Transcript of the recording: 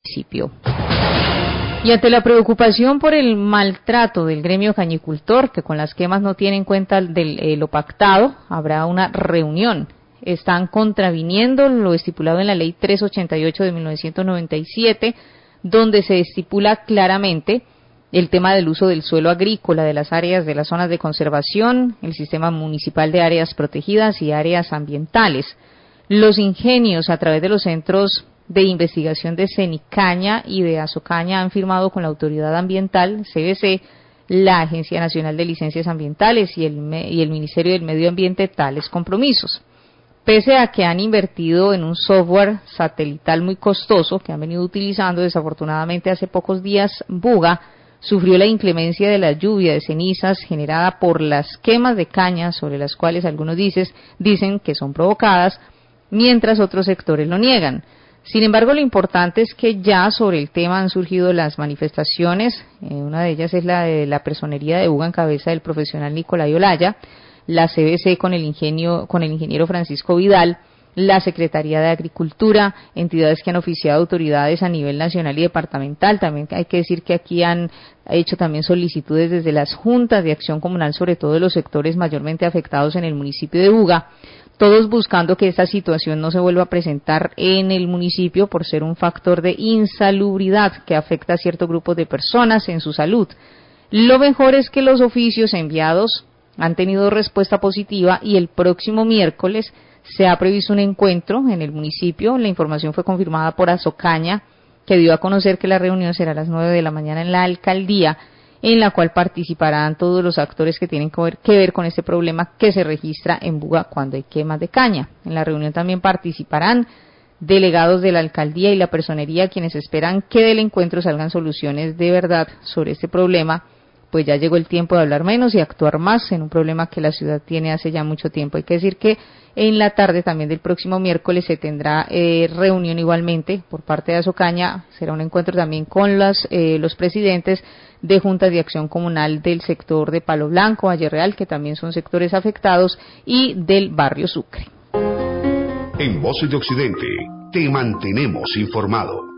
municipio. Y ante la preocupación por el maltrato del gremio cañicultor, que con las quemas no tiene en cuenta lo pactado, habrá una reunión. Están contraviniendo lo estipulado en la Ley 388 de 1997, donde se estipula claramente el tema del uso del suelo agrícola, de las áreas de las zonas de conservación, el sistema municipal de áreas protegidas y áreas ambientales. Los ingenios, a través de los centros de investigación de Cenicaña y de Azocaña, han firmado con la Autoridad Ambiental, CBC, la Agencia Nacional de Licencias Ambientales y el Ministerio del Medio Ambiente tales compromisos. Pese a que han invertido en un software satelital muy costoso que han venido utilizando, desafortunadamente hace pocos días Buga sufrió la inclemencia de la lluvia de cenizas generada por las quemas de caña, sobre las cuales algunos dicen que son provocadas, mientras otros sectores lo niegan. Sin embargo, lo importante es que ya sobre el tema han surgido las manifestaciones, una de ellas es la de la personería de Buga en cabeza del profesional Nicolai Olaya, la CBC con el ingeniero Francisco Vidal, la Secretaría de Agricultura, entidades que han oficiado autoridades a nivel nacional y departamental. También hay que decir que aquí han hecho también solicitudes desde las juntas de acción comunal, sobre todo de los sectores mayormente afectados en el municipio de Buga, todos buscando que esta situación no se vuelva a presentar en el municipio por ser un factor de insalubridad que afecta a ciertos grupos de personas en su salud. Lo mejor es que los oficios enviados han tenido respuesta positiva y el próximo miércoles se ha previsto un encuentro en el municipio. La información fue confirmada por Azocaña, que dio a conocer que la reunión será a las 9 de la mañana en la alcaldía, en la cual participarán todos los actores que tienen que ver con este problema que se registra en Buga cuando hay quemas de caña. En la reunión también participarán delegados de la alcaldía y la personería, quienes esperan que del encuentro salgan soluciones de verdad sobre este problema, pues ya llegó el tiempo de hablar menos y actuar más en un problema que la ciudad tiene hace ya mucho tiempo. Hay que decir que en la tarde también del próximo miércoles se tendrá reunión igualmente por parte de Azocaña. Será un encuentro también con los presidentes de juntas de acción comunal del sector de Palo Blanco, Valle Real, que también son sectores afectados, y del barrio Sucre. En Voces de Occidente te mantenemos informado.